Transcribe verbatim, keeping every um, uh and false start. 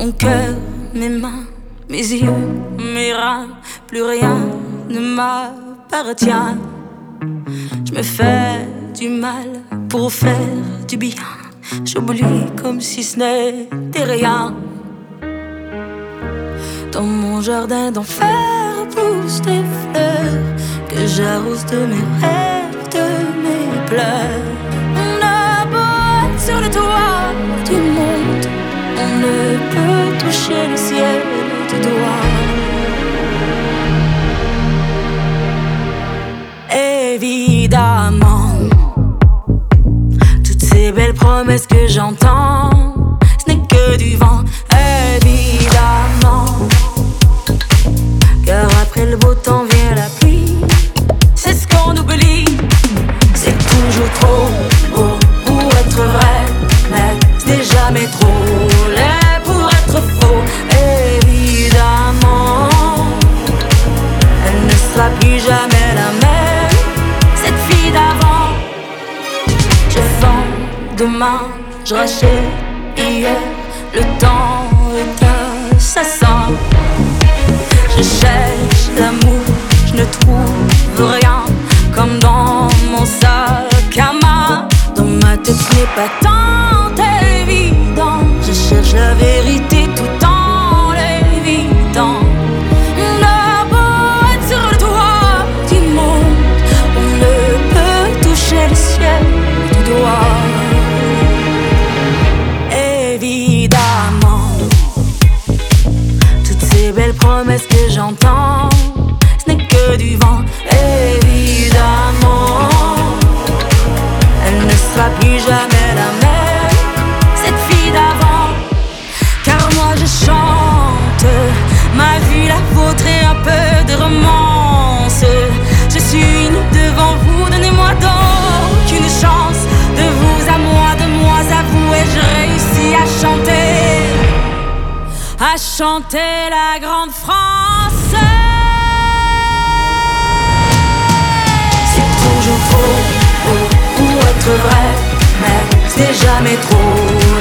Mon cœur, mes mains, mes yeux, mes reins, plus rien ne m'appartient. Je me fais du mal pour faire du bien. J'oublie comme si ce n'était rien. Dans mon jardin d'enfer poussent des fleurs que j'arrose de mes rêves, de mes pleurs. On a beau être sur le toit du monde, on ne peut toucher le ciel du doigt. Évidemment, toutes ces belles promesses que j'entends, ce n'est que du vent. Évidemment, car après le beau temps vient la pluie. C'est ce qu'on oublie. C'est toujours trop beau pour être vrai, mais ce n'est jamais trop laid pour être faux. Évidemment, elle ne sera plus jamais la même, cette fille d'avant. Je vends demain, je rachète hier. Le temps est assassin. Je cherche l'amour, je ne trouve rien, comme dans mon sac à main. Dans ma tête ce n'est pas tant évident. Je cherche la vérité tout en l'évitant. On a beau être sur le toit du monde, on ne peut toucher le ciel du doigt. Évidemment, toutes ces belles promesses que j'entends, ce n'est que du vent. Évidemment, elle ne sera plus jamais la même, cette fille d'avant. Car moi je chante ma vie, la vôtre et un peu de romance. Je suis nue devant vous, donnez-moi donc une chance. De vous à moi, de moi à vous, et je réussis à chanter, à chanter la grande France. C'est toujours trop beau pour être vrai, mais c'est jamais trop